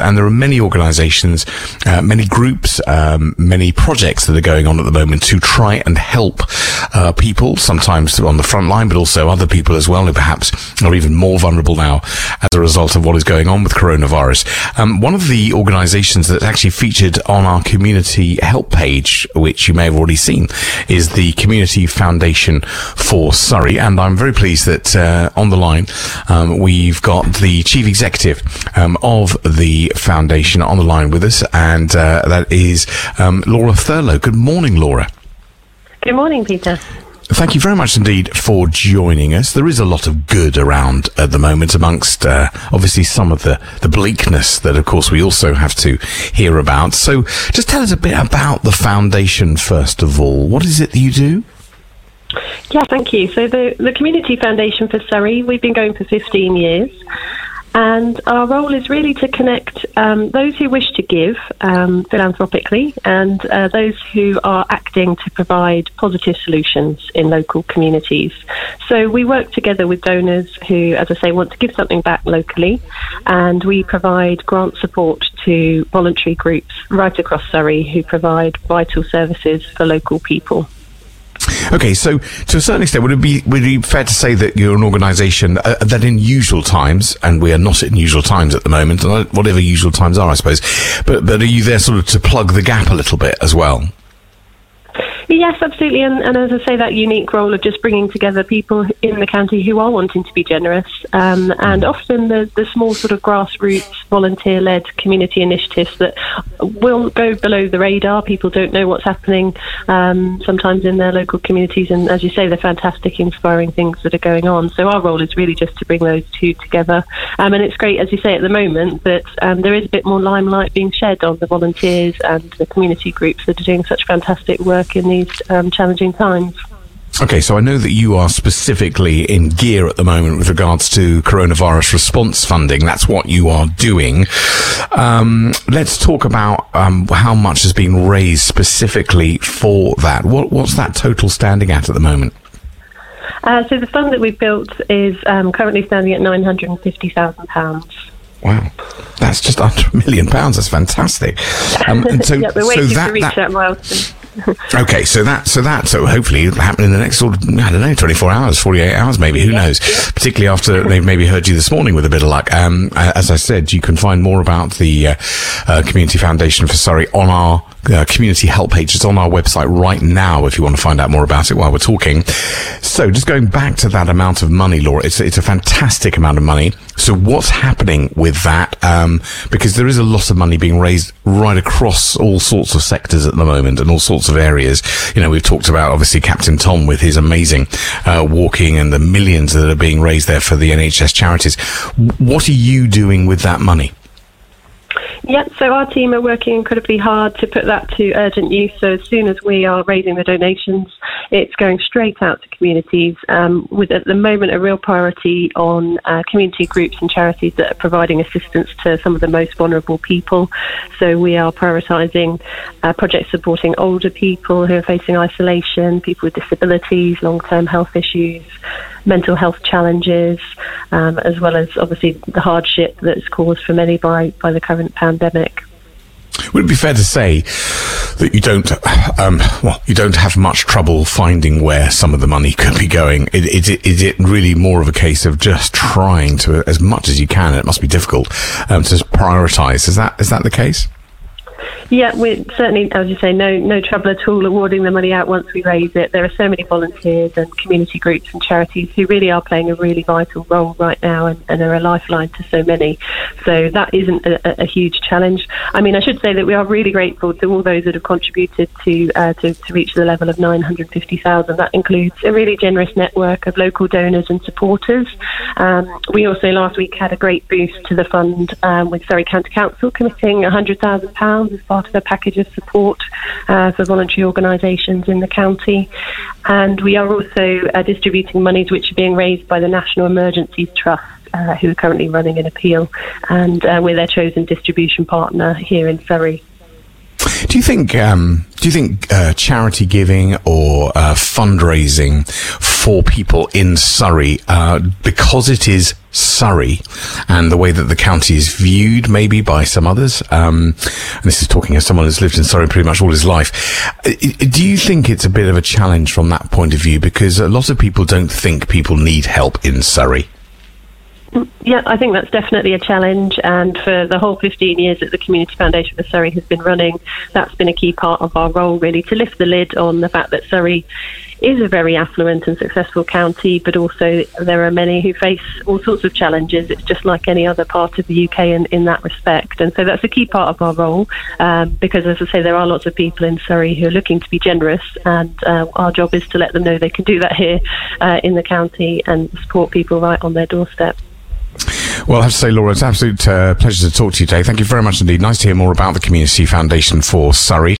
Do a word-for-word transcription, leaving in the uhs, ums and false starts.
and there are many organisations, uh, many groups, um, many projects that are going on at the moment to try and help uh, people, sometimes on the front line, but also other people as well, who perhaps are even more vulnerable now as a result of what is going on with coronavirus. Um, one of the organisations that's actually featured on our community help page, which you may have already seen, is the Community Foundation for Surrey, and I'm very pleased that uh, on the line um, we've got the Chief Executive um, of the foundation on the line with us, and uh, that is um, Laura Thurlow. Good morning, Laura. Good morning, Peter. Thank you very much indeed for joining us. There is a lot of good around at the moment, amongst uh, obviously some of the, the bleakness that, of course, we also have to hear about. So just tell us a bit about the foundation, first of all. What is it that you do? Yeah, thank you. So the, the Community Foundation for Surrey, we've been going for fifteen years. And our role is really to connect um, those who wish to give um, philanthropically and uh, those who are acting to provide positive solutions in local communities. So we work together with donors who, as I say, want to give something back locally, and we provide grant support to voluntary groups right across Surrey who provide vital services for local people. Okay, so to a certain extent, would it be would it be fair to say that you're an organisation uh, that in usual times, and we are not in usual times at the moment, whatever usual times are, I suppose, but, but are you there sort of to plug the gap a little bit as well? Yes, absolutely, and, and as I say, that unique role of just bringing together people in the county who are wanting to be generous, um, and often the, the small sort of grassroots, volunteer-led community initiatives that will go below the radar. People don't know what's happening um, sometimes in their local communities, and as you say, they're fantastic, inspiring things that are going on. So our role is really just to bring those two together, um, and it's great, as you say, at the moment that um, there is a bit more limelight being shed on the volunteers and the community groups that are doing such fantastic work in these um, challenging times. Okay, so I know that you are specifically in gear at the moment with regards to coronavirus response funding. That's what you are doing. Um, let's talk about um, how much has been raised specifically for that. What, what's that total standing at at the moment? Uh, so the fund that we've built is um, currently standing at nine hundred fifty thousand pounds. Wow, that's just under a million pounds. That's fantastic. Um, and so, yeah, we're so waiting that, to reach that, that milestone. Okay, so that, so that, so hopefully it'll happen in the next sort of, I don't know, twenty-four hours, forty-eight hours maybe, who yeah, knows, yeah. Particularly after they've maybe heard you this morning with a bit of luck. Um, as I said, you can find more about the uh, uh, Community Foundation for Surrey on our uh, community help page. It's on our website right now if you want to find out more about it while we're talking. So just going back to that amount of money, Laura, it's, it's a fantastic amount of money. So what's happening with that? Um, because there is a lot of money being raised right across all sorts of sectors at the moment and all sorts of areas. You know, we've talked about obviously Captain Tom with his amazing uh, walking and the millions that are being raised there for the N H S charities. What are you doing with that money? Yeah, so our team are working incredibly hard to put that to urgent use. So as soon as we are raising the donations, it's going straight out to communities, um, with at the moment a real priority on uh, community groups and charities that are providing assistance to some of the most vulnerable people. So we are prioritising uh, projects supporting older people who are facing isolation, people with disabilities, long-term health issues, mental health challenges, um, as well as obviously the hardship that's caused for many by, by the current pandemic. Would it be fair to say that you don't, um, well, you don't have much trouble finding where some of the money could be going? Is it, is it really more of a case of just trying to, as much as you can, and it must be difficult, um, to prioritise? Is that is that the case? Yeah, we're certainly, as you say, no no trouble at all awarding the money out once we raise it. There are so many volunteers and community groups and charities who really are playing a really vital role right now and, and are a lifeline to so many. So that isn't a, a huge challenge. I mean, I should say that we are really grateful to all those that have contributed to uh, to, to reach the level of nine hundred fifty thousand. That includes a really generous network of local donors and supporters. Um, we also last week had a great boost to the fund um, with Surrey County Council committing one hundred thousand pounds as part of a package of support uh, for voluntary organisations in the county. And we are also uh, distributing monies which are being raised by the National Emergencies Trust, uh, who are currently running an appeal, and uh, we're their chosen distribution partner here in Surrey. Do you think um, do you think uh, charity giving or uh, fundraising for people in Surrey, uh, because it is Surrey and the way that the county is viewed maybe by some others. Um, and this is talking as someone who's lived in Surrey pretty much all his life. Do you think it's a bit of a challenge from that point of view? Because a lot of people don't think people need help in Surrey. Yeah, I think that's definitely a challenge, and for the whole fifteen years that the Community Foundation for Surrey has been running, that's been a key part of our role, really, to lift the lid on the fact that Surrey is a very affluent and successful county, but also there are many who face all sorts of challenges. It's just like any other part of the U K in, in that respect, and so that's a key part of our role, um, because, as I say, there are lots of people in Surrey who are looking to be generous, and uh, our job is to let them know they can do that here uh, in the county and support people right on their doorstep. Well, I have to say, Laura, it's an absolute uh, pleasure to talk to you today. Thank you very much indeed. Nice to hear more about the Community Foundation for Surrey.